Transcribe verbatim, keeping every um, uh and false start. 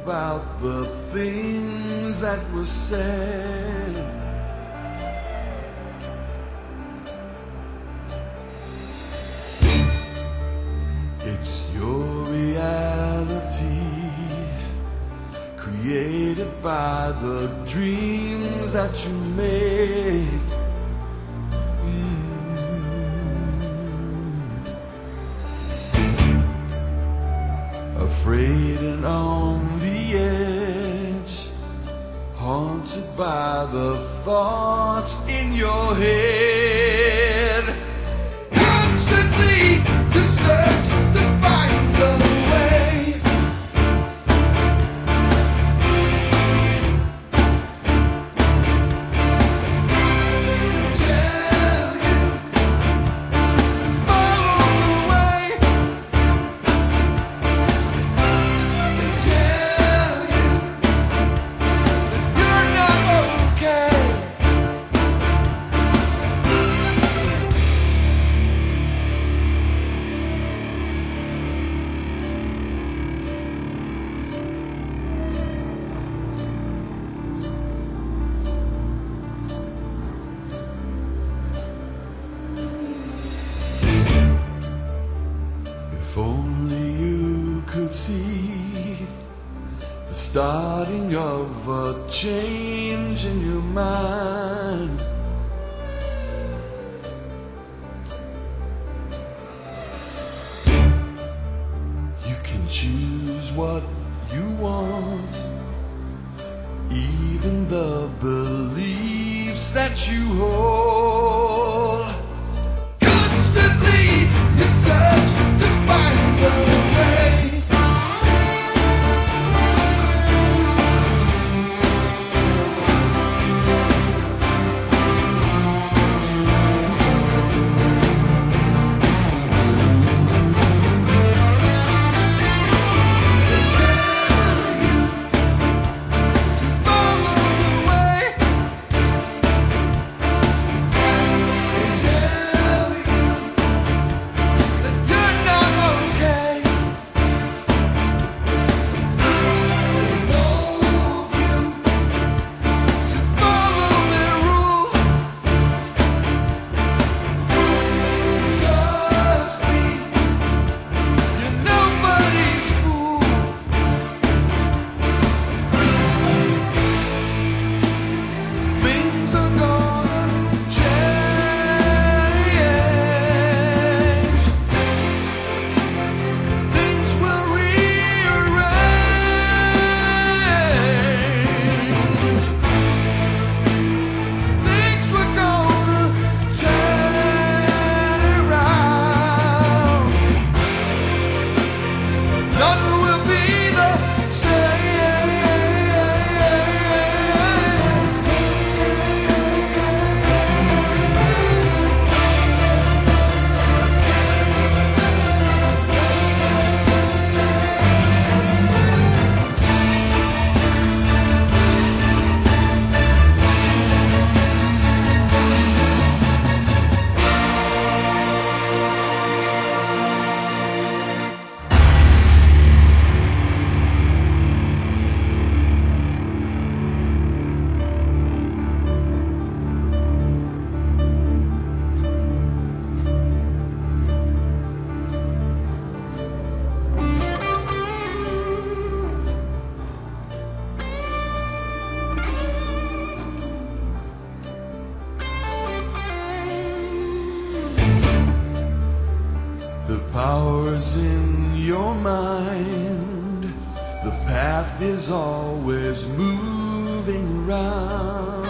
about the things that were said. It's your reality, created by the dreams that you made. Afraid and on the edge, haunted by the thoughts in your head. Constantly you search to find the way. Tell you to follow the way. If only you could see the starting of a change in your mind. You can choose what you want, even the beliefs that you hold. Constantly you search to find the way. The power's in your mind. The path is always moving around.